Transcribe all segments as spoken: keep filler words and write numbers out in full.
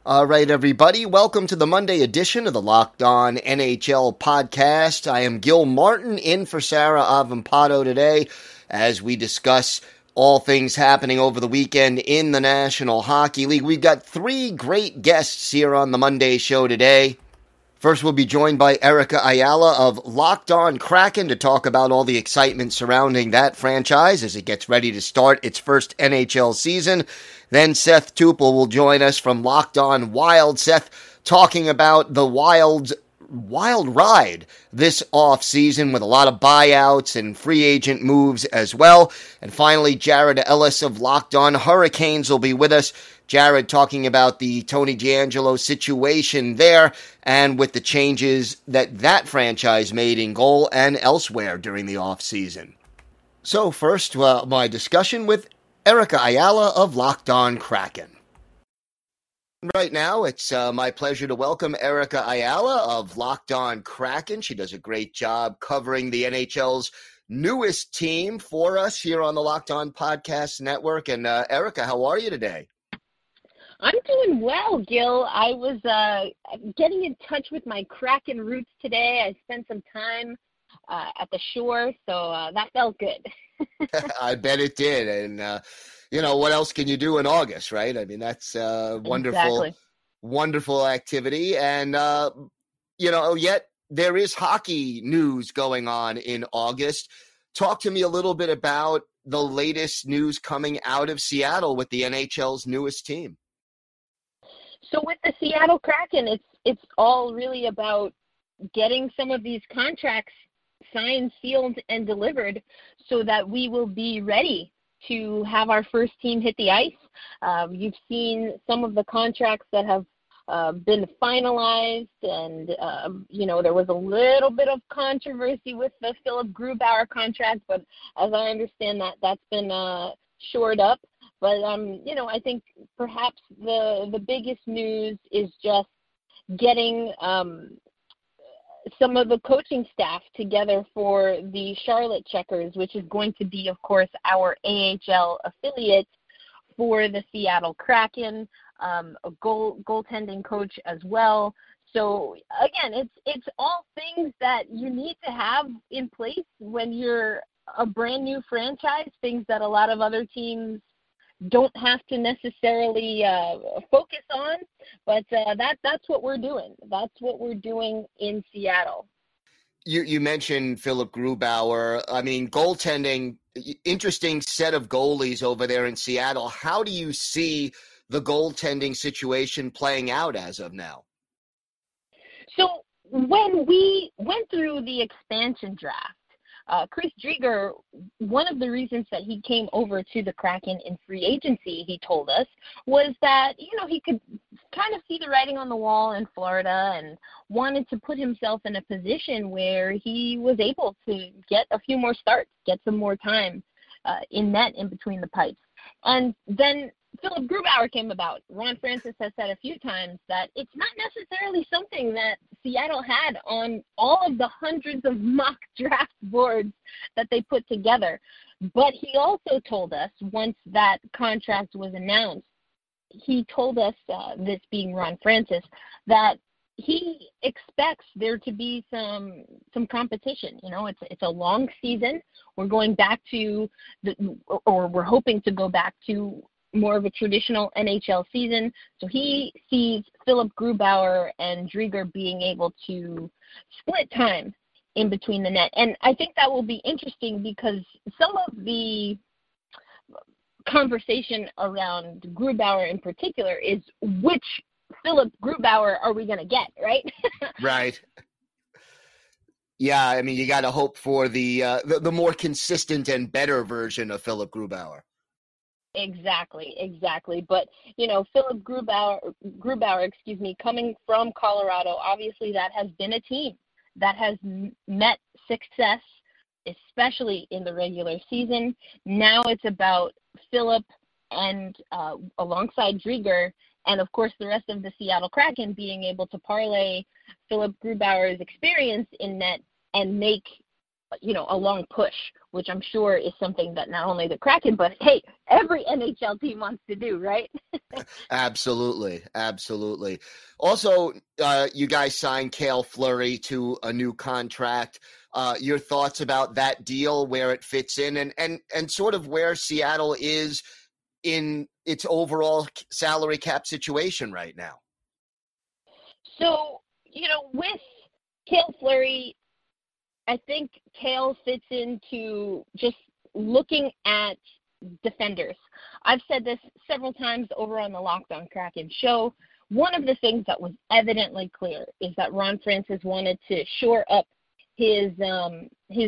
All right, everybody. Welcome to the Monday edition of the Locked On N H L podcast. I am Gil Martin in for Sarah Avampado today as we discuss all things happening over the weekend in the National Hockey League. We've got three great guests here on the Monday show today. First, we'll be joined by Erica Ayala of Locked On Kraken to talk about all the excitement surrounding that franchise as it gets ready to start its first N H L season. Then Seth Tupel will join us from Locked On Wild. Seth talking about the Wild's wild ride this offseason with a lot of buyouts and free agent moves as well. And finally, Jared Ellis of Locked On Hurricanes will be with us. Jared talking about the Tony DeAngelo situation there and with the changes that that franchise made in goal and elsewhere during the offseason. So first, uh, my discussion with Erica Ayala of Locked On Kraken. Right now, it's uh, my pleasure to welcome Erica Ayala of Locked On Kraken. She does a great job covering the N H L's newest team for us here on the Locked On Podcast Network. And uh, Erica, how are you today? I'm doing well, Gil. I was uh, getting in touch with my Kraken roots today. I spent some time uh, at the shore, so uh, that felt good. I bet it did. And, uh, you know, what else can you do in August, right? I mean, that's uh, wonderful, exactly. wonderful activity. And, uh, you know, yet there is hockey news going on in August. Talk to me a little bit about the latest news coming out of Seattle with the N H L's newest team. So with the Seattle Kraken, it's it's all really about getting some of these contracts signed, sealed, and delivered so that we will be ready to have our first team hit the ice. Um, you've seen some of the contracts that have uh, been finalized, and, um, you know, there was a little bit of controversy with the Philip Grubauer contract, but as I understand that, that's been uh, shored up. But, um, you know, I think perhaps the the biggest news is just getting um, some of the coaching staff together for the Charlotte Checkers, which is going to be, of course, our A H L affiliate for the Seattle Kraken, um, a goal goaltending coach as well. So, again, it's it's all things that you need to have in place when you're a brand new franchise, things that a lot of other teams don't have to necessarily uh, focus on, but uh, that that's what we're doing. That's what we're doing in Seattle. You you mentioned Philip Grubauer. I mean, goaltending, interesting set of goalies over there in Seattle. How do you see the goaltending situation playing out as of now? So when we went through the expansion draft, Uh, Chris Driedger, one of the reasons that he came over to the Kraken in free agency, he told us, was that, you know, he could kind of see the writing on the wall in Florida and wanted to put himself in a position where he was able to get a few more starts, get some more time uh, in net in between the pipes. And then Philip Grubauer came about. Ron Francis has said a few times that it's not necessarily something that Seattle had on all of the hundreds of mock draft boards that they put together. But he also told us, once that contract was announced, he told us, uh, this being Ron Francis, that he expects there to be some some competition. You know, it's it's a long season. We're going back to the, or we're hoping to go back to more of a traditional N H L season. So he sees Philip Grubauer and Driedger being able to split time in between the net. And I think that will be interesting because some of the conversation around Grubauer in particular is which Philip Grubauer are we going to get, right? Right. Yeah, I mean, you got to hope for the, uh, the the more consistent and better version of Philip Grubauer. Exactly, exactly. But, you know, Philip Grubauer, Grubauer, excuse me, coming from Colorado, obviously that has been a team that has m- met success, especially in the regular season. Now it's about Philip and uh, alongside Driedger and, of course, the rest of the Seattle Kraken being able to parlay Philip Grubauer's experience in net and make you know, a long push, which I'm sure is something that not only the Kraken, but hey, every N H L team wants to do, right? Absolutely. Absolutely. Also, uh, you guys signed Cale Fleury to a new contract. Uh, your thoughts about that deal, where it fits in, and, and, and sort of where Seattle is in its overall salary cap situation right now? So, you know, with Cale Fleury, I think Cale fits into just looking at defenders. I've said this several times over on the Locked On Kraken show. One of the things that was evidently clear is that Ron Francis wanted to shore up his um, his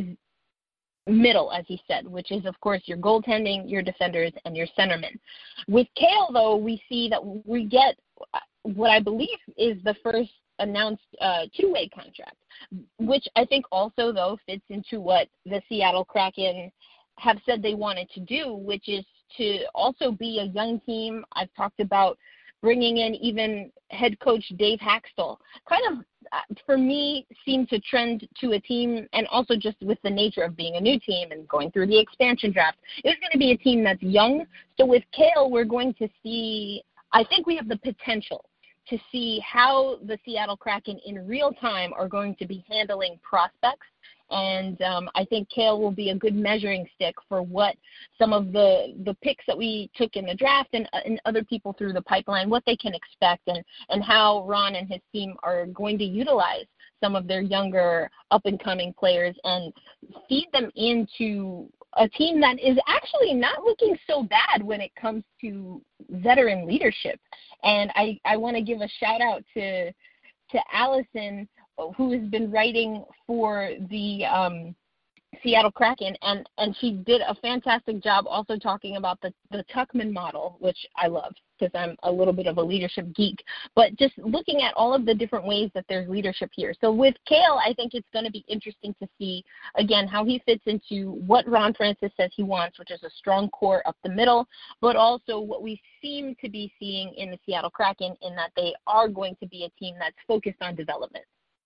middle, as he said, which is, of course, your goaltending, your defenders, and your centermen. With Cale, though, we see that we get what I believe is the first announced uh, two-way contract, which I think also, though, fits into what the Seattle Kraken have said they wanted to do, which is to also be a young team. I've talked about bringing in even head coach Dave Haxtell, kind of, uh, for me, seemed to trend to a team, and also just with the nature of being a new team and going through the expansion draft, it was going to be a team that's young. So with Cale, we're going to see, I think we have the potential to see how the Seattle Kraken in real time are going to be handling prospects. And um, I think Cale will be a good measuring stick for what some of the, the picks that we took in the draft and, uh, and other people through the pipeline, what they can expect, and, and how Ron and his team are going to utilize some of their younger up-and-coming players and feed them into a team that is actually not looking so bad when it comes to veteran leadership. And I, I want to give a shout out to to Allison, who has been writing for the um, Seattle Kraken, and, and she did a fantastic job also talking about the, the Tuckman model, which I love because I'm a little bit of a leadership geek, but just looking at all of the different ways that there's leadership here. So with Cale, I think it's going to be interesting to see, again, how he fits into what Ron Francis says he wants, which is a strong core up the middle, but also what we seem to be seeing in the Seattle Kraken in that they are going to be a team that's focused on development.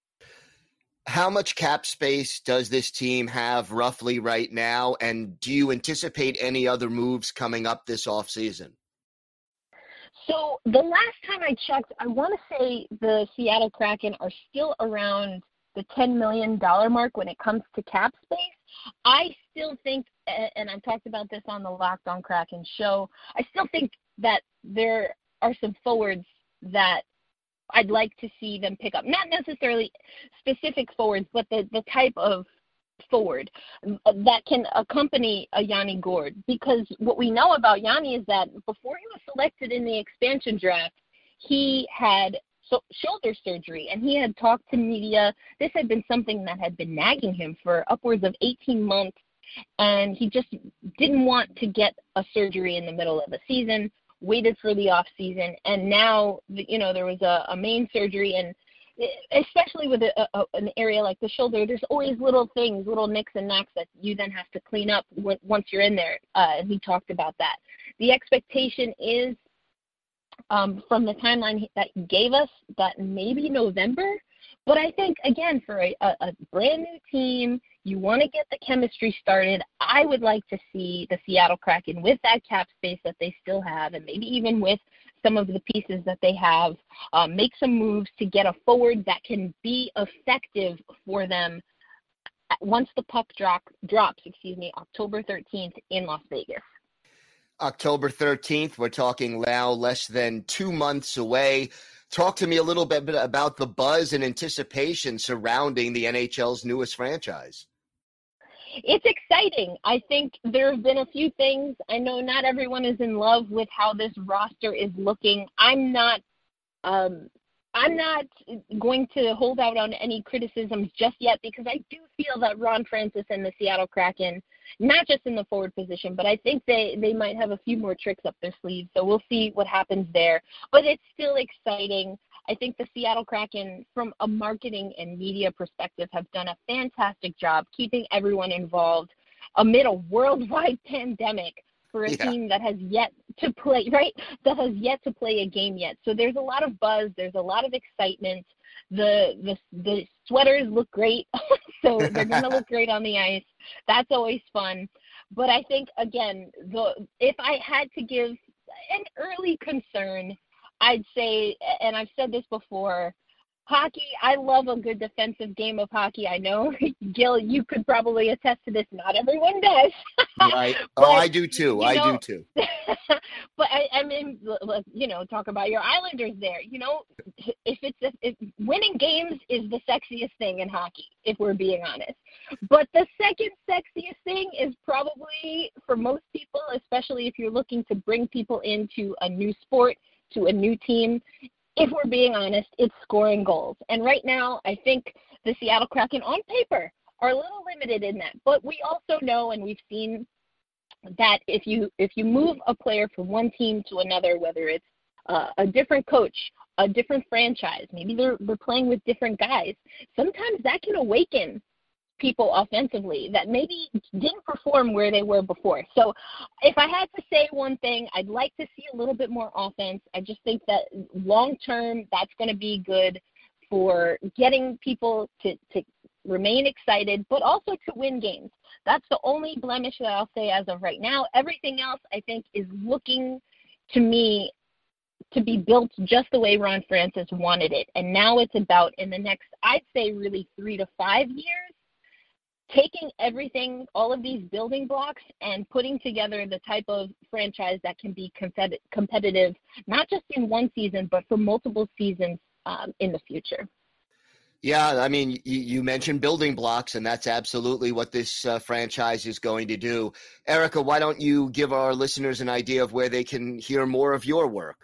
How much cap space does this team have roughly right now, and do you anticipate any other moves coming up this offseason? So the last time I checked, I want to say the Seattle Kraken are still around the ten million dollars mark when it comes to cap space. I still think, and I've talked about this on the Locked On Kraken show, I still think that there are some forwards that I'd like to see them pick up. Not necessarily specific forwards, but the, the type of forward that can accompany a Yanni Gourde. Because what we know about Yanni is that before he was selected in the expansion draft, he had so, shoulder surgery, and he had talked to media. This had been something that had been nagging him for upwards of eighteen months, and he just didn't want to get a surgery in the middle of the season, waited for the off season, and now, you know, there was a, a main surgery, and especially with a, a, an area like the shoulder, there's always little things, little nicks and knacks that you then have to clean up w- once you're in there, uh, and he talked about that. The expectation is, um, from the timeline that he gave us, that maybe November, but I think, again, for a, a, a brand new team, you want to get the chemistry started. I would like to see the Seattle Kraken with that cap space that they still have, and maybe even with some of the pieces that they have, um, make some moves to get a forward that can be effective for them once the puck drop, drops, excuse me, October thirteenth in Las Vegas. October thirteenth, we're talking now less than two months away. Talk to me a little bit about the buzz and anticipation surrounding the N H L's newest franchise. It's exciting. I think there have been a few things. I know not everyone is in love with how this roster is looking. I'm not um, I'm not going to hold out on any criticisms just yet, because I do feel that Ron Francis and the Seattle Kraken, not just in the forward position, but I think they, they might have a few more tricks up their sleeves. So we'll see what happens there. But it's still exciting. I think the Seattle Kraken, from a marketing and media perspective, have done a fantastic job keeping everyone involved amid a worldwide pandemic for a yeah. team that has yet to play, right, that has yet to play a game yet. So there's a lot of buzz. There's a lot of excitement. The the, the sweaters look great. So they're going to look great on the ice. That's always fun. But I think, again, the if I had to give an early concern, I'd say, and I've said this before, hockey, I love a good defensive game of hockey. I know, Gil, you could probably attest to this. Not everyone does. Right. But, oh, I do too. I know, do too. But I, I mean, you know, talk about your Islanders there. You know, if it's a, if winning games is the sexiest thing in hockey, if we're being honest. But the second sexiest thing is probably for most people, especially if you're looking to bring people into a new sport, to a new team, if we're being honest, it's scoring goals. And right now, I think the Seattle Kraken on paper are a little limited in that. But we also know, and we've seen, that if you if you move a player from one team to another, whether it's uh, a different coach, a different franchise, maybe they're, they're playing with different guys, sometimes that can awaken people offensively that maybe didn't perform where they were before. So if I had to say one thing, I'd like to see a little bit more offense. I just think that long term, that's going to be good for getting people to, to remain excited, but also to win games. That's the only blemish that I'll say as of right now. Everything else, I think, is looking to me to be built just the way Ron Francis wanted it. And now it's about, in the next, I'd say, really three to five years, taking everything, all of these building blocks, and putting together the type of franchise that can be competitive, not just in one season, but for multiple seasons um, in the future. Yeah, I mean, you, you mentioned building blocks, and that's absolutely what this uh, franchise is going to do. Erica, why don't you give our listeners an idea of where they can hear more of your work?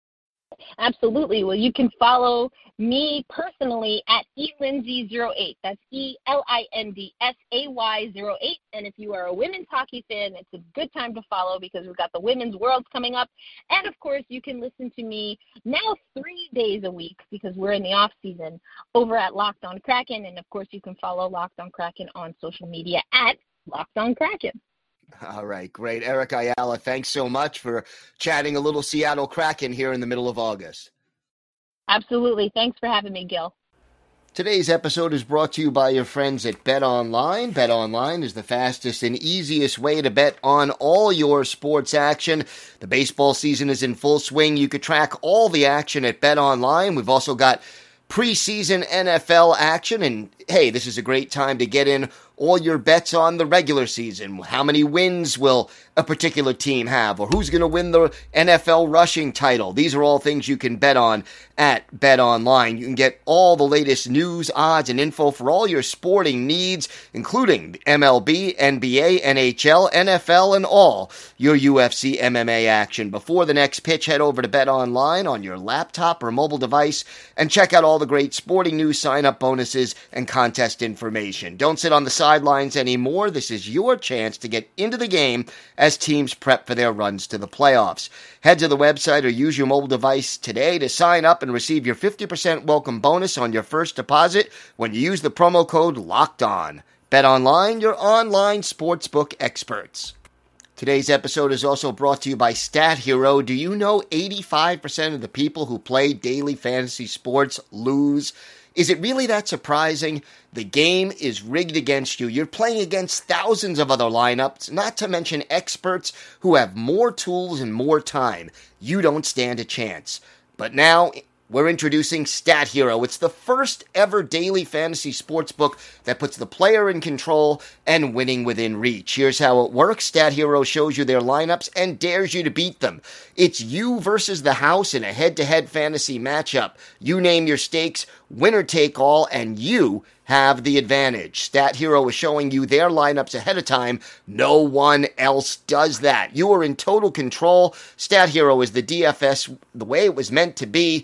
Absolutely. Well, you can follow me personally at E Lindsay zero eight. That's E L I N D S A Y zero eight. And if you are a women's hockey fan, it's a good time to follow because we've got the Women's Worlds coming up. And, of course, you can listen to me now three days a week because we're in the off season over at Locked On Kraken. And, of course, you can follow Locked On Kraken on social media at Locked On Kraken. All right, great. Eric Ayala, thanks so much for chatting a little Seattle Kraken here in the middle of August. Absolutely. Thanks for having me, Gil. Today's episode is brought to you by your friends at BetOnline. BetOnline is the fastest and easiest way to bet on all your sports action. The baseball season is in full swing. You could track all the action at BetOnline. We've also got preseason N F L action, and hey, this is a great time to get in all your bets on the regular season. How many wins will a particular team have, or who's going to win the N F L rushing title? These are all things you can bet on at BetOnline. You can get all the latest news, odds, and info for all your sporting needs, including M L B, N B A, N H L, N F L, and all your U F C M M A action. Before the next pitch, head over to BetOnline on your laptop or mobile device and check out all the great sporting news, sign-up bonuses, and contest information. Don't sit on the sidelines anymore. This is your chance to get into the game as teams prep for their runs to the playoffs. Head to the website or use your mobile device today to sign up and receive your fifty percent welcome bonus on your first deposit when you use the promo code LOCKEDON. BetOnline, your online sportsbook experts. Today's episode is also brought to you by Stat Hero. Do you know eighty-five percent of the people who play daily fantasy sports lose? Is it really that surprising? The game is rigged against you. You're playing against thousands of other lineups, not to mention experts who have more tools and more time. You don't stand a chance. But now, we're introducing Stat Hero. It's the first ever daily fantasy sports book that puts the player in control and winning within reach. Here's how it works. Stat Hero shows you their lineups and dares you to beat them. It's you versus the house in a head-to-head fantasy matchup. You name your stakes, winner take all, and you have the advantage. Stat Hero is showing you their lineups ahead of time. No one else does that. You are in total control. Stat Hero is the D F S the way it was meant to be,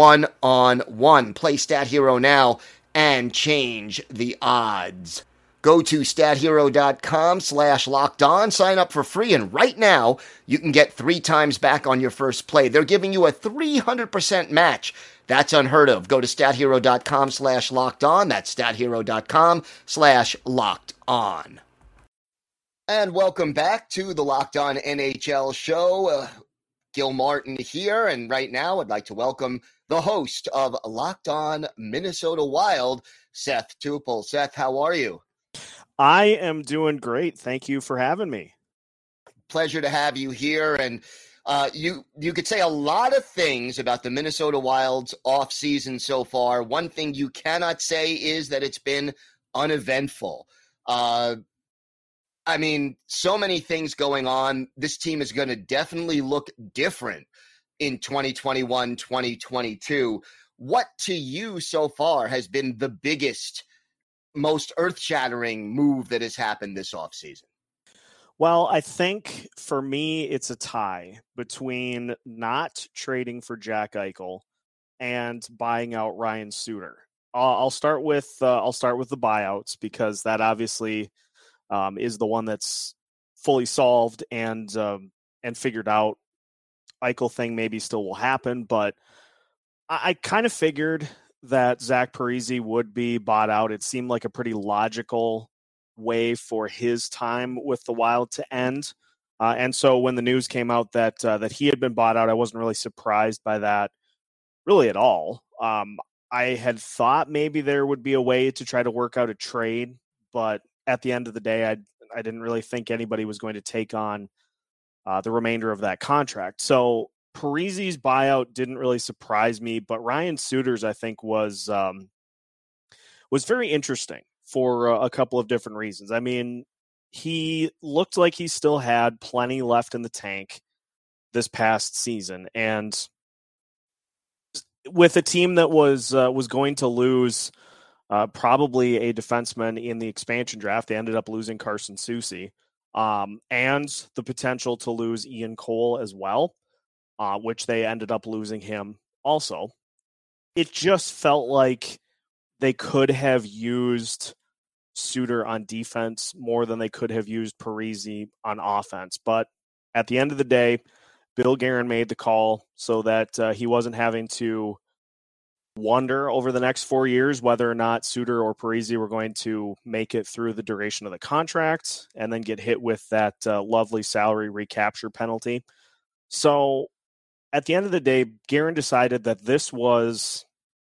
one-on-one. Play Stat Hero now and change the odds. Go to stathero.com slash locked on, sign up for free, and right now you can get three times back on your first play. They're giving you a three hundred percent match. That's unheard of. Go to stathero.com slash locked on. That's stathero.com slash locked on. And welcome back to the Locked On N H L show. Uh, Gil Martin here, and right now I'd like to welcome the host of Locked On Minnesota Wild, Seth Tupel. Seth, how are you? I am doing great. Thank you for having me. Pleasure to have you here. And uh, you you could say a lot of things about the Minnesota Wild's offseason so far. One thing you cannot say is that it's been uneventful. Uh, I mean, so many things going on. This team is going to definitely look different in twenty twenty-one, twenty twenty-two. What to you so far has been the biggest, most earth-shattering move that has happened this offseason? Well, I think for me, it's a tie between not trading for Jack Eichel and buying out Ryan Suter. I'll, I'll start with uh, I'll start with the buyouts, because that obviously um, is the one that's fully solved and um, and figured out. Eichel thing maybe still will happen, but I, I kind of figured that Zach Parise would be bought out. It seemed like a pretty logical way for his time with the Wild to end. Uh, and so when the news came out that uh, that he had been bought out, I wasn't really surprised by that really at all. Um, I had thought maybe there would be a way to try to work out a trade, but at the end of the day, I I didn't really think anybody was going to take on uh, the remainder of that contract. So Parise's buyout didn't really surprise me, but Ryan Suter's, I think, was um, was very interesting for a couple of different reasons. I mean, he looked like he still had plenty left in the tank this past season, and with a team that was uh, was going to lose uh, probably a defenseman in the expansion draft, they ended up losing Carson Soucy, um, and the potential to lose Ian Cole as well, uh, which they ended up losing him also. It just felt like they could have used Suter on defense more than they could have used Parise on offense. But at the end of the day, Bill Guerin made the call so that uh, he wasn't having to wonder over the next four years whether or not Suter or Parise were going to make it through the duration of the contract and then get hit with that uh, lovely salary recapture penalty. So at the end of the day, Guerin decided that this was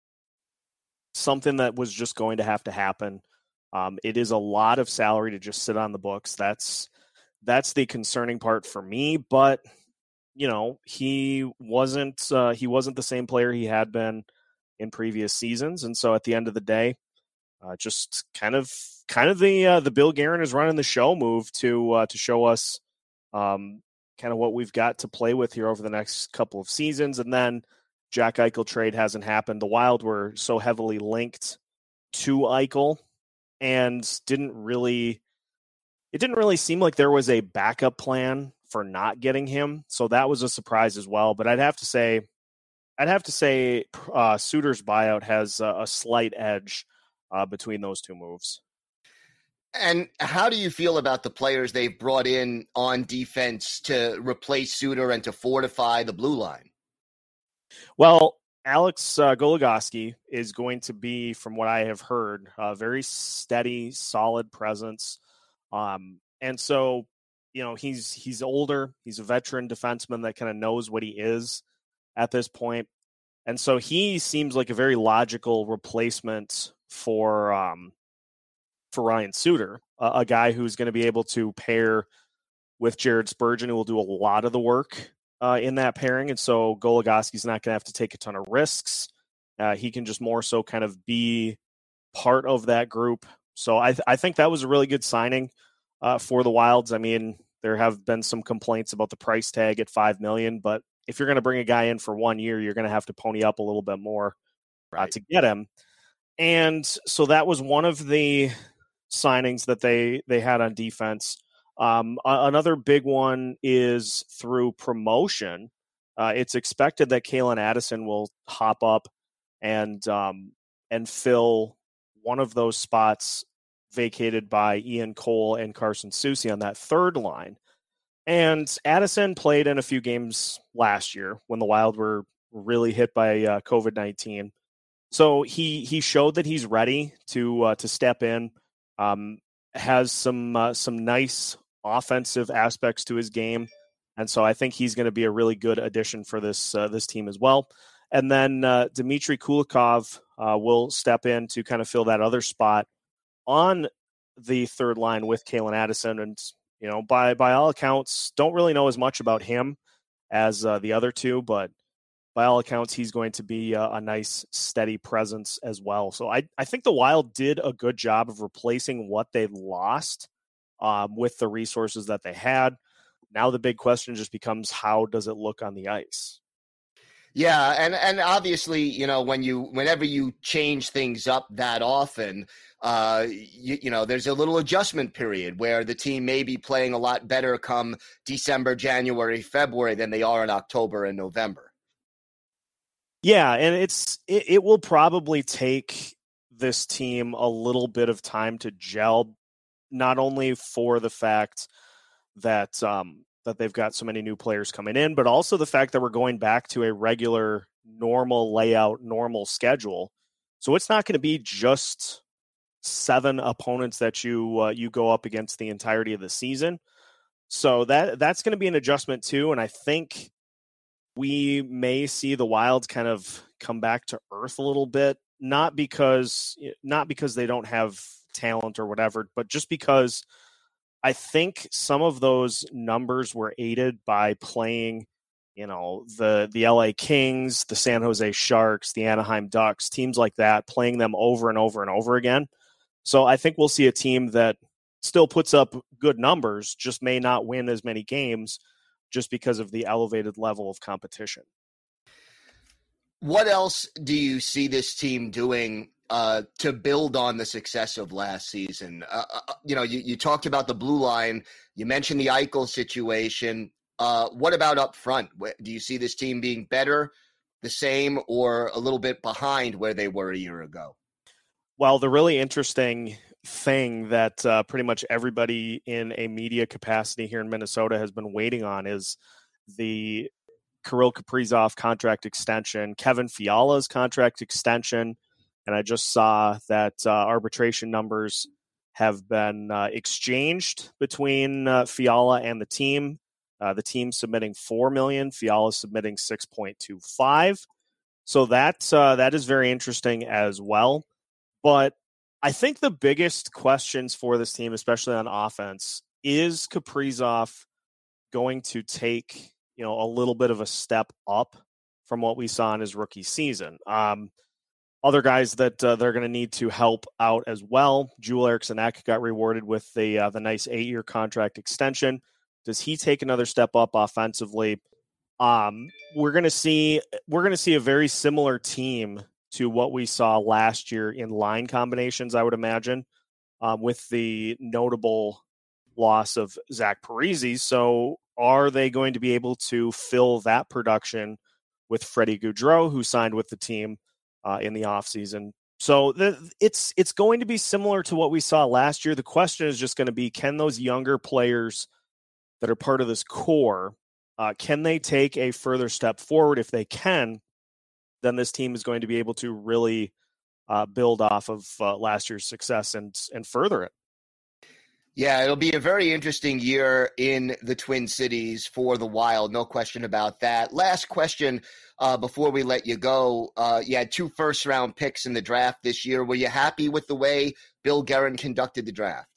something that was just going to have to happen. Um, it is a lot of salary to just sit on the books. That's that's the concerning part for me. But you know, he wasn't uh, he wasn't the same player he had been in previous seasons, and so at the end of the day, uh, just kind of kind of the uh, the Bill Guerin is running the show move to uh, to show us um, kind of what we've got to play with here over the next couple of seasons. And then Jack Eichel trade hasn't happened. The Wild were so heavily linked to Eichel, and didn't really, it didn't really seem like there was a backup plan for not getting him. So that was a surprise as well. But I'd have to say, I'd have to say uh, Suter's buyout has a, a slight edge uh, between those two moves. And how do you feel about the players they've brought in on defense to replace Suter and to fortify the blue line? Well, Alex uh, Goligoski is going to be, from what I have heard, a very steady, solid presence. Um, and so, you know, he's he's older. He's a veteran defenseman that kind of knows what he is at this point. And so he seems like a very logical replacement for um, for Ryan Suter, a, a guy who's going to be able to pair with Jared Spurgeon, who will do a lot of the work Uh, in that pairing. And so Goligoski's not going to have to take a ton of risks. Uh, he can just more so kind of be part of that group. So I, th- I think that was a really good signing uh, for the Wilds. I mean, there have been some complaints about the price tag at five million dollars, but if you're going to bring a guy in for one year, you're going to have to pony up a little bit more uh, right. to get him. And so that was one of the signings that they, they had on defense. Um, another big one is through promotion. Uh, it's expected that Calen Addison will hop up and um, and fill one of those spots vacated by Ian Cole and Carson Soucy on that third line. And Addison played in a few games last year when the Wild were really hit by uh, covid nineteen. So he he showed that he's ready to uh, to step in. Um, has some uh, some nice offensive aspects to his game. And so I think he's going to be a really good addition for this uh, this team as well. And then uh, Dmitry Kulikov uh, will step in to kind of fill that other spot on the third line with Kalen Addison. And, you know, by by all accounts, don't really know as much about him as uh, the other two, but by all accounts, he's going to be uh, a nice, steady presence as well. So I, I think the Wild did a good job of replacing what they lost um, with the resources that they had. Now the big question just becomes, how does it look on the ice? Yeah, and, and obviously, you know, when you whenever you change things up that often, uh, you, you know, there's a little adjustment period where the team may be playing a lot better come December, January, February than they are in October and November. Yeah, and it's it, it will probably take this team a little bit of time to gel, not only for the fact that um, that they've got so many new players coming in, but also the fact that we're going back to a regular, normal layout, normal schedule. So it's not going to be just seven opponents that you uh, you go up against the entirety of the season. So that that's going to be an adjustment too, and I think we may see the Wild kind of come back to earth a little bit, not because not because they don't have talent or whatever, but just because I think some of those numbers were aided by playing, you know, the the L A Kings, the San Jose Sharks, the Anaheim Ducks, teams like that, playing them over and over and over again. So I think we'll see a team that still puts up good numbers, just may not win as many games just because of the elevated level of competition. What else do you see this team doing uh, to build on the success of last season? Uh, uh, you know, you, you talked about the blue line. You mentioned the Eichel situation. Uh, what about up front? Do you see this team being better, the same, or a little bit behind where they were a year ago? Well, the really interesting thing that uh, pretty much everybody in a media capacity here in Minnesota has been waiting on is the Kirill Kaprizov contract extension, Kevin Fiala's contract extension, and I just saw that uh, arbitration numbers have been uh, exchanged between uh, Fiala and the team. Uh, the team submitting four million dollars, Fiala submitting six point two five. So that uh, that is very interesting as well. But I think the biggest questions for this team, especially on offense, is Kaprizov going to take, you know, a little bit of a step up from what we saw in his rookie season. Um, other guys that uh, they're going to need to help out as well. Joel Eriksson Ek got rewarded with the uh, the nice eight-year contract extension. Does he take another step up offensively? Um, we're going to see we're going to see a very similar team to what we saw last year in line combinations, I would imagine, um, with the notable loss of Zach Parise. So are they going to be able to fill that production with Freddie Gaudreau, who signed with the team uh, in the offseason? So the, it's it's going to be similar to what we saw last year. The question is just going to be, can those younger players that are part of this core, uh, can they take a further step forward? If they can, then this team is going to be able to really uh, build off of uh, last year's success and and further it. Yeah, it'll be a very interesting year in the Twin Cities for the Wild. No question about that. Last question uh, before we let you go. Uh, you had two first-round picks in the draft this year. Were you happy with the way Bill Guerin conducted the draft?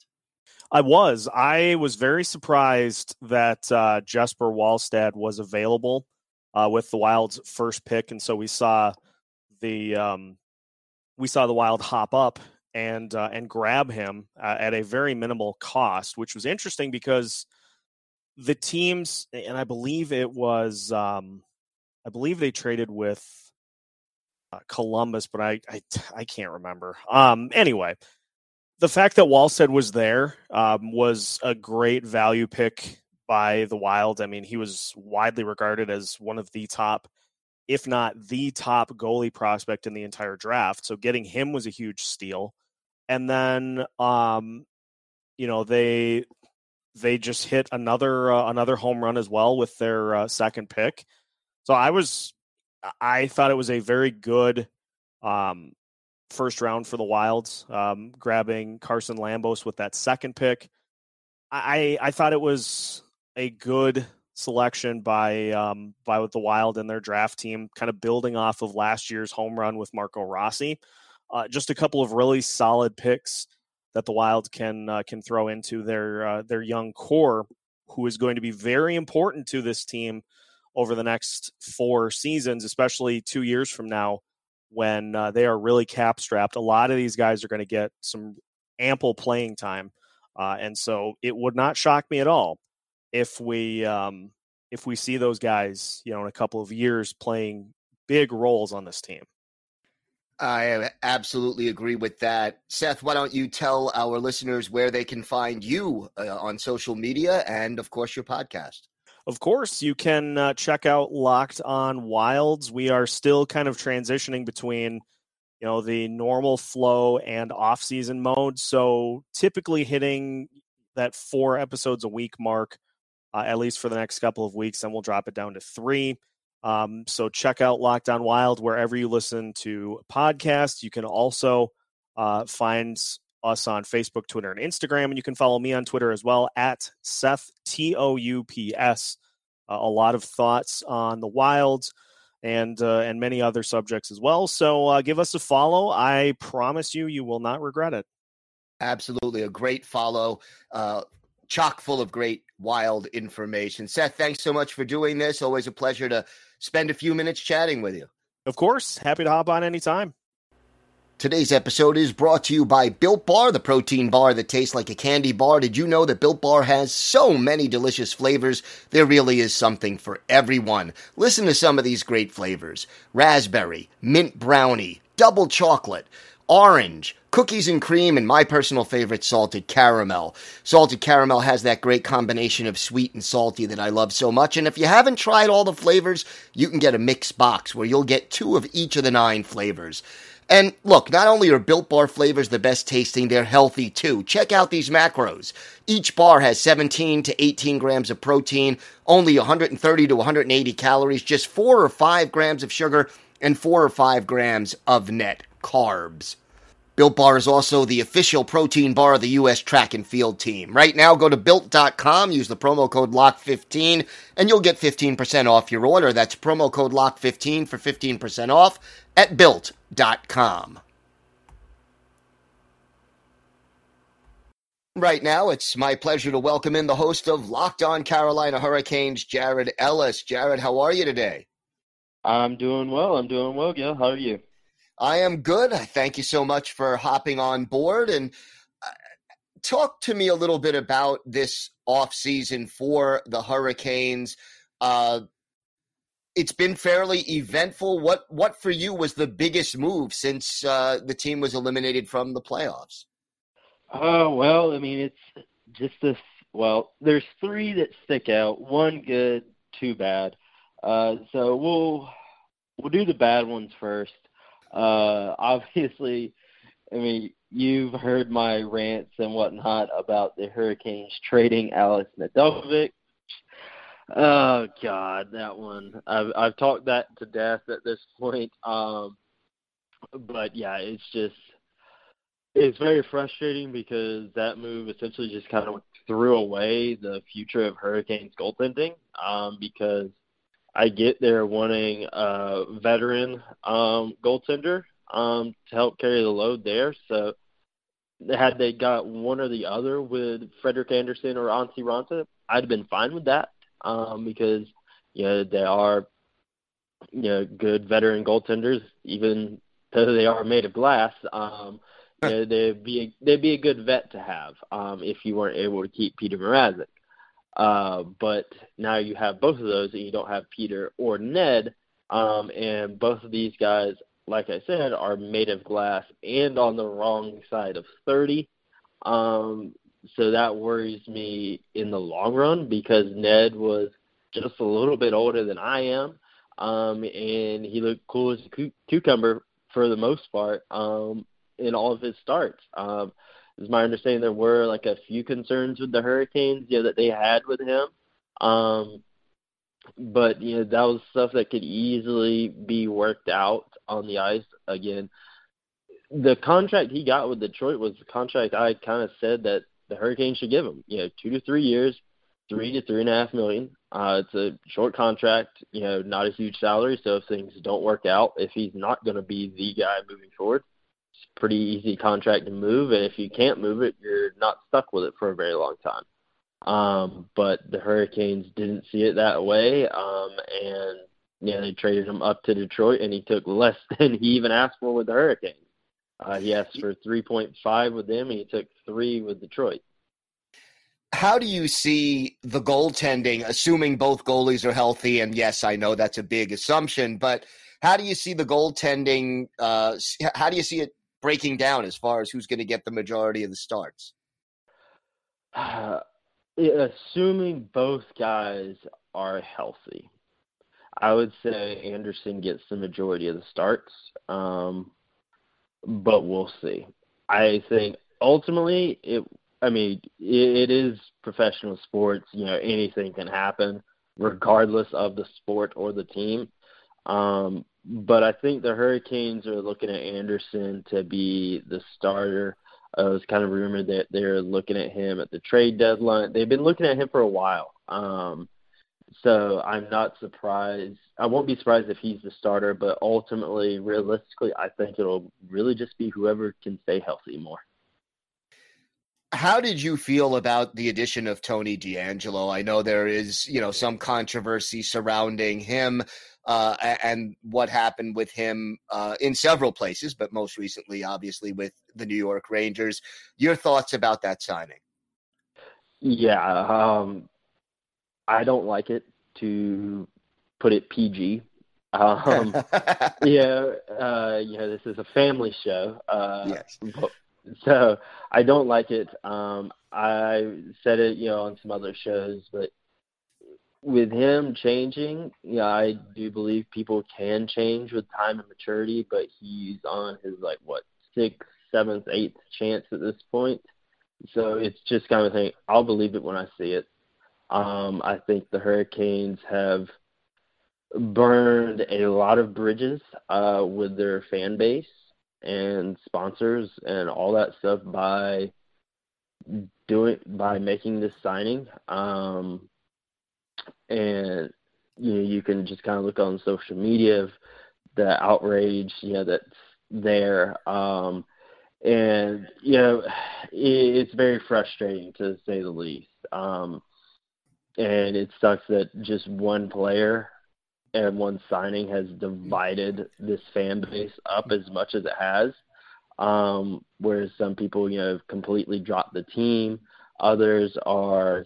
I was. I was very surprised that uh, Jesper Wallstedt was available uh, with the Wild's first pick, and so we saw the um, we saw the Wild hop up and uh, and grab him uh, at a very minimal cost, which was interesting because the teams, and I believe it was, um, I believe they traded with uh, Columbus, but I, I I can't remember. Um, anyway. The fact that Wallstedt was there um, was a great value pick by the Wild. I mean, he was widely regarded as one of the top, if not the top goalie prospect in the entire draft. So getting him was a huge steal. And then, um, you know, they they just hit another uh, another home run as well with their uh, second pick. So I was, I thought it was a very good um first round for the Wilds, um, grabbing Carson Lambos with that second pick. I, I thought it was a good selection by um, by the Wild and their draft team, kind of building off of last year's home run with Marco Rossi. Uh, just a couple of really solid picks that the Wild can uh, can throw into their uh, their young core, who is going to be very important to this team over the next four seasons, especially two years from now when uh, they are really cap strapped. A lot of these guys are going to get some ample playing time. Uh, and so it would not shock me at all if we um, if we see those guys, you know, in a couple of years playing big roles on this team. I absolutely agree with that. Seth, why don't you tell our listeners where they can find you uh, on social media and, of course, your podcast? Of course, you can uh, check out Locked On Wilds. We are still kind of transitioning between, you know, the normal flow and off-season mode. So typically hitting that four episodes a week mark, uh, at least for the next couple of weeks, then we'll drop it down to three. Um, so check out Locked On Wild wherever you listen to podcasts. You can also uh, find us on Facebook, Twitter, and Instagram, and you can follow me on Twitter as well at Seth T O U P S. Uh, a lot of thoughts on the Wilds and uh, and many other subjects as well. So uh, give us a follow. I promise you, you will not regret it. Absolutely, a great follow. Uh, chock full of great Wild information. Seth, thanks so much for doing this. Always a pleasure to spend a few minutes chatting with you. Of course. Happy to hop on anytime. Today's episode is brought to you by Built Bar, the protein bar that tastes like a candy bar. Did you know that Built Bar has so many delicious flavors? There really is something for everyone. Listen to some of these great flavors: raspberry, mint brownie, double chocolate, orange, cookies and cream, and my personal favorite, salted caramel. Salted caramel has that great combination of sweet and salty that I love so much. And if you haven't tried all the flavors, you can get a mixed box where you'll get two of each of the nine flavors. And look, not only are Built Bar flavors the best tasting, they're healthy too. Check out these macros. Each bar has seventeen to eighteen grams of protein, only one hundred thirty to one hundred eighty calories, just four or five grams of sugar, and four or five grams of net carbs. Built Bar is also the official protein bar of the U S track and field team. Right now, go to built dot com, use the promo code lock fifteen, and you'll get fifteen percent off your order. That's promo code lock fifteen for fifteen percent off at built dot com. Right now, it's my pleasure to welcome in the host of Locked On Carolina Hurricanes, Jared Ellis. Jared, how are you today? I'm doing well. I'm doing well, Gil. How are you? I am good. Thank you so much for hopping on board. And uh, talk to me a little bit about this offseason for the Hurricanes. Uh, it's been fairly eventful. What what for you was the biggest move since uh, the team was eliminated from the playoffs? Oh, uh, well, I mean, it's just this. Well, there's three that stick out. One good, two bad. Uh, so we'll we'll do the bad ones first. Uh, obviously, I mean, you've heard my rants and whatnot about the Hurricanes trading Alex Nedeljkovic. Oh God, that one. I've I've talked that to death at this point. Um, but yeah, it's just it's very frustrating because that move essentially just kind of threw away the future of Hurricanes goaltending. Um, because I get they're wanting a veteran um, goaltender um, to help carry the load there. So had they got one or the other with Frederik Andersen or Antti Raanta, I'd have been fine with that um, because you know they are you know good veteran goaltenders, even though they are made of glass. Um, you know, they'd be a, they'd be a good vet to have um, if you weren't able to keep Peter Mrazek. Uh, but now you have both of those, and you don't have Peter or Ned, um, and both of these guys, like I said, are made of glass and on the wrong side of thirty. Um, so that worries me in the long run because Ned was just a little bit older than I am, um, and he looked cool as a cu- cucumber for the most part um, in all of his starts. Um, It's my understanding there were like a few concerns with the Hurricanes, you know, that they had with him. Um, but, you know, that was stuff that could easily be worked out on the ice. Again, the contract he got with Detroit was the contract I kind of said that the Hurricanes should give him, you know, two to three years, three to three and a half million. Uh, it's a short contract, you know, not a huge salary. So if things don't work out, if he's not going to be the guy moving forward, it's a pretty easy contract to move. And if you can't move it, you're not stuck with it for a very long time. Um, but the Hurricanes didn't see it that way. Um, and, you know, they traded him up to Detroit, and he took less than he even asked for with the Hurricanes. Uh, he asked for three point five with them, and he took three with Detroit. How do you see the goaltending, assuming both goalies are healthy? And yes, I know that's a big assumption, but how do you see the goaltending? Uh, how do you see it breaking down as far as who's going to get the majority of the starts? Uh, assuming both guys are healthy, I would say Anderson gets the majority of the starts, um, but we'll see. I think ultimately it I mean, it is professional sports. You know, anything can happen regardless of the sport or the team. Um, but I think the Hurricanes are looking at Anderson to be the starter. Uh, it was kind of rumored that they're looking at him at the trade deadline. They've been looking at him for a while. Um, so I'm not surprised. I won't be surprised if he's the starter, but ultimately, realistically, I think it'll really just be whoever can stay healthy more. How did you feel about the addition of Tony DeAngelo? I know there is, you know, some controversy surrounding him uh, and what happened with him uh, in several places, but most recently, obviously, with the New York Rangers. Your thoughts about that signing? Yeah, um, I don't like it, to put it P G. Um, yeah, uh, you know, this is a family show. Uh, yes. But, So I don't like it. Um, I said it, you know, on some other shows, but with him changing, yeah, I do believe people can change with time and maturity, but he's on his, like, what, sixth, seventh, eighth chance at this point. So it's just kind of a thing. I'll believe it when I see it. Um, I think the Hurricanes have burned a lot of bridges uh, with their fan base and sponsors and all that stuff by doing by making this signing. Um, and you know, you can just kind of look on social media of the outrage, you know, that's there. Um, and you know, it's very frustrating to say the least. Um, and it sucks that just one player and one signing has divided this fan base up as much as it has. Um, whereas some people, you know, have completely dropped the team. Others are,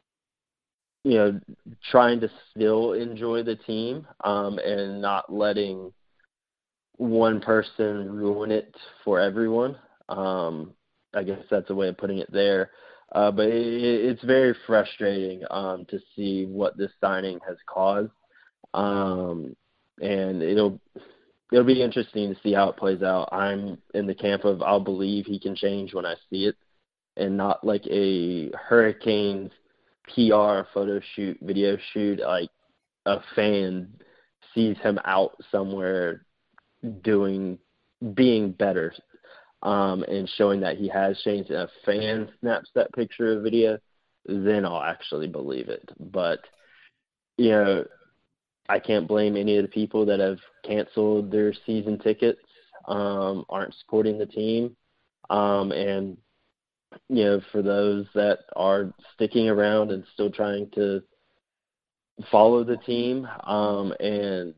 you know, trying to still enjoy the team um, and not letting one person ruin it for everyone. Um, I guess that's a way of putting it there. Uh, but it, it's very frustrating um, to see what this signing has caused. Um, and it'll it'll be interesting to see how it plays out. I'm in the camp of I'll believe he can change when I see it, and not like a Hurricanes P R photo shoot, video shoot, like a fan sees him out somewhere doing being better um, and showing that he has changed, and a fan snaps that picture or video, then I'll actually believe it. But, you know, I can't blame any of the people that have canceled their season tickets, um, aren't supporting the team. Um, and, you know, for those that are sticking around and still trying to follow the team um, and,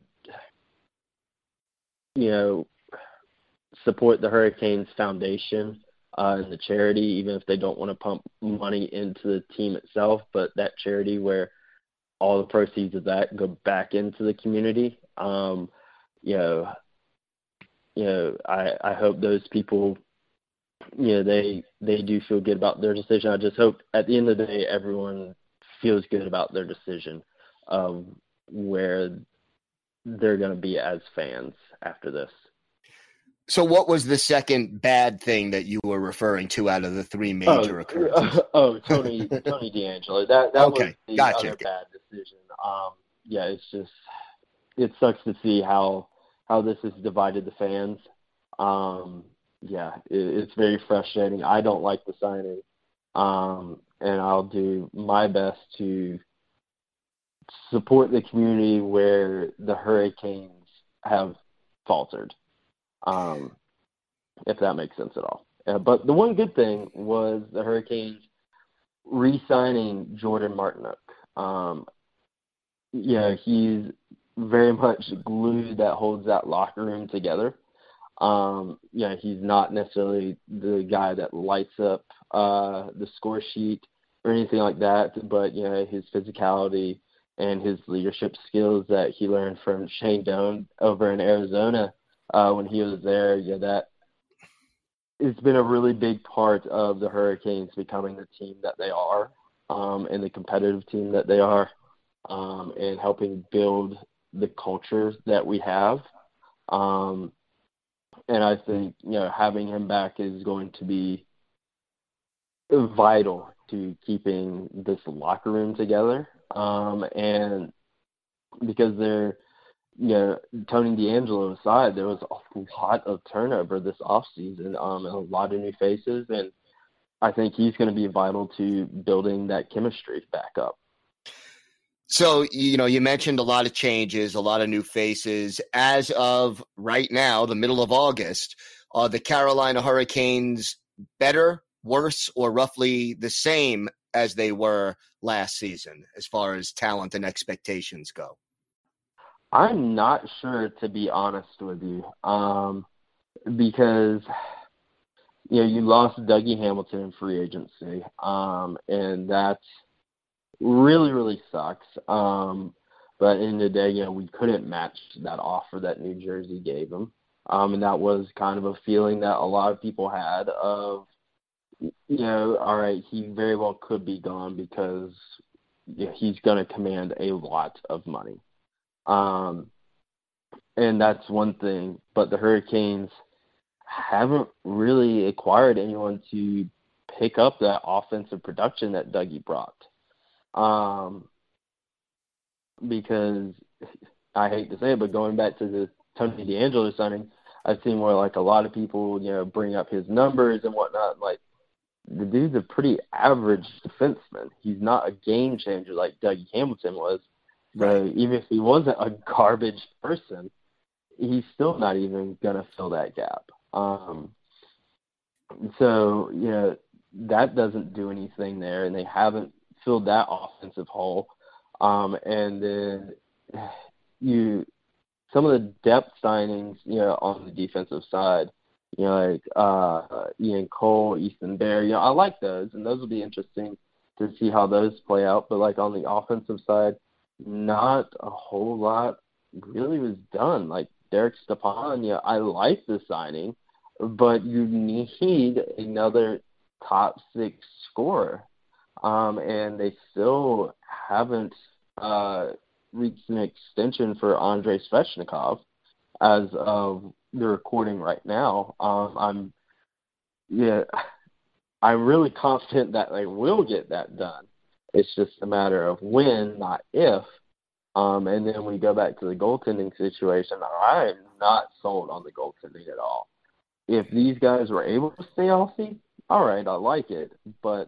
you know, support the Hurricanes Foundation uh, and the charity, even if they don't want to pump money into the team itself, but that charity where all the proceeds of that go back into the community. Um, you know, you know, I, I hope those people, you know, they, they do feel good about their decision. I just hope at the end of the day, everyone feels good about their decision of where they're going to be as fans after this. So what was the second bad thing that you were referring to out of the three major oh, occurrences? Oh, Tony Tony DeAngelo. That that okay. was the gotcha. other bad decision. Um, yeah, it's just it sucks to see how how this has divided the fans. Um, yeah, it, it's very frustrating. I don't like the signing. Um, and I'll do my best to support the community where the Hurricanes have faltered, um, if that makes sense at all. Uh, but the one good thing was the Hurricanes re-signing Jordan Martinook. Um, yeah, he's very much glue that holds that locker room together. Um, yeah, he's not necessarily the guy that lights up uh, the score sheet or anything like that, but you know, his physicality and his leadership skills that he learned from Shane Doan over in Arizona uh, when he was there, yeah, that it's been a really big part of the Hurricanes becoming the team that they are, um, and the competitive team that they are, um, and helping build the culture that we have. Um, and I think, you know, having him back is going to be vital to keeping this locker room together. Um, and because they're, you know, Tony DeAngelo aside, there was a lot of turnover this offseason, um, and a lot of new faces. And I think he's going to be vital to building that chemistry back up. So, you know, you mentioned a lot of changes, a lot of new faces. As of right now, the middle of August, are the Carolina Hurricanes better, worse, or roughly the same as they were last season as far as talent and expectations go? I'm not sure, to be honest with you, um, because, you know, you lost Dougie Hamilton in free agency, um, and that's really, really sucks. Um, but in the day, you know, we couldn't match that offer that New Jersey gave him. Um, and that was kind of a feeling that a lot of people had of, you know, all right, he very well could be gone because, you know, he's going to command a lot of money. Um, and that's one thing. But the Hurricanes haven't really acquired anyone to pick up that offensive production that Dougie brought. Um, because I hate to say it, but going back to the Tony DeAngelo signing, I've seen where like a lot of people, you know, bring up his numbers and whatnot. Like, the dude's a pretty average defenseman. He's not a game changer like Dougie Hamilton was. So right. Even if he wasn't a garbage person, he's still not even going to fill that gap. Um, so, you know, that doesn't do anything there, and they haven't filled that offensive hole. Um, and then you, some of the depth signings, you know, on the defensive side, you know, like uh, Ian Cole, Ethan Bear, you know, I like those, and those will be interesting to see how those play out. But like on the offensive side, not a whole lot really was done. Like Derek Stepan, you know, I like the signing, but you need another top six scorer. Um, and they still haven't uh, reached an extension for Andrei Svechnikov as of the recording right now. Um, I'm, yeah, I'm really confident that they will get that done. It's just a matter of when, not if. Um, and then we go back to the goaltending situation. I am not sold on the goaltending at all. If these guys were able to stay healthy, all right, I like it. But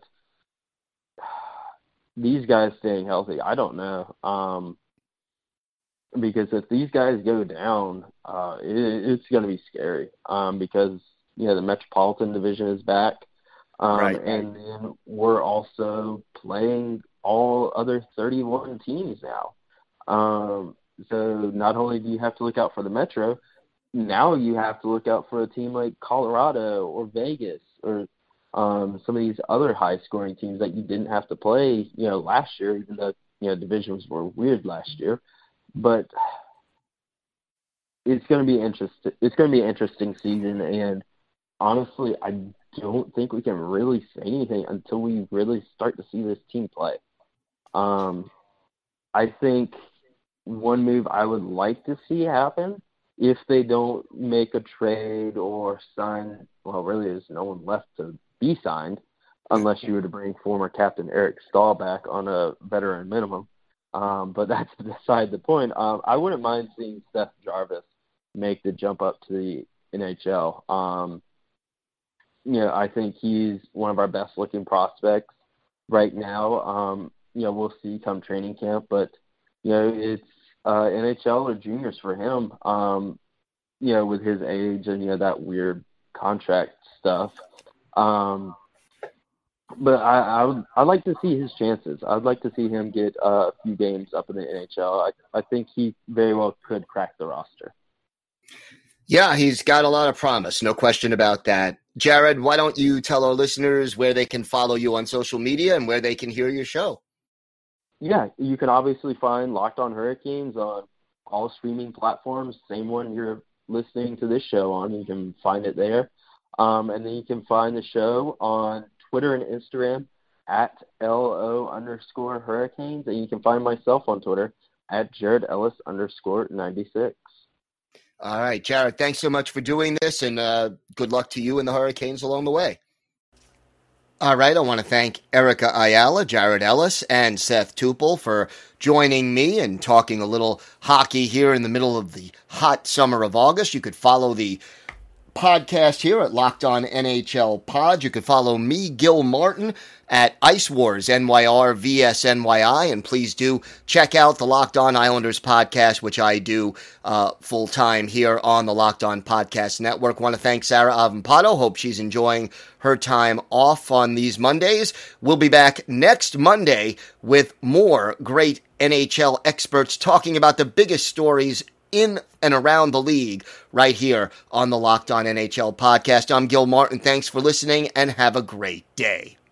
these guys staying healthy, I don't know. Um, because if these guys go down, uh, it, it's going to be scary. Um, because, you know, the Metropolitan Division is back. Um, right, and right. Then we're also playing all other thirty-one teams now. Um, so not only do you have to look out for the Metro, now you have to look out for a team like Colorado or Vegas or um, some of these other high-scoring teams that you didn't have to play, you know, last year, even though, you know, divisions were weird last year. But it's going to be interesting. It's going to be an interesting season, and honestly, I don't think we can really say anything until we really start to see this team play. Um, I think one move I would like to see happen, if they don't make a trade or sign, well, really there's no one left to be signed unless you were to bring former captain Eric Stahl back on a veteran minimum. Um, but that's beside the point. Um, I wouldn't mind seeing Seth Jarvis make the jump up to the N H L. Um, you know, I think he's one of our best looking prospects. right now. Um, you know, we'll see come training camp, but you know, it's uh, N H L or juniors for him. Um, you know, with his age and you know that weird contract stuff. Um, but I, I would I'd like to see his chances. I'd like to see him get uh, a few games up in the N H L. I I think he very well could crack the roster. Yeah, he's got a lot of promise, no question about that. Jared, why don't you tell our listeners where they can follow you on social media and where they can hear your show? Yeah, you can obviously find Locked On Hurricanes on all streaming platforms. Same one you're listening to this show on. You can find it there. Um, and then you can find the show on Twitter and Instagram at LO underscore Hurricanes. And you can find myself on Twitter at Jared Ellis underscore ninety-six. All right, Jared, thanks so much for doing this, and uh, good luck to you and the Hurricanes along the way. All right, I want to thank Erica Ayala, Jared Ellis, and Seth Tupel for joining me and talking a little hockey here in the middle of the hot summer of August. You could follow the podcast here at Locked On N H L Pod. You could follow me, Gil Martin, at Ice Wars, N Y R V S N Y I, and please do check out the Locked On Islanders podcast, which I do uh, full-time here on the Locked On Podcast Network. Want to thank Sarah Avampado. Hope she's enjoying her time off on these Mondays. We'll be back next Monday with more great N H L experts talking about the biggest stories in and around the league right here on the Locked On N H L podcast. I'm Gil Martin. Thanks for listening and have a great day.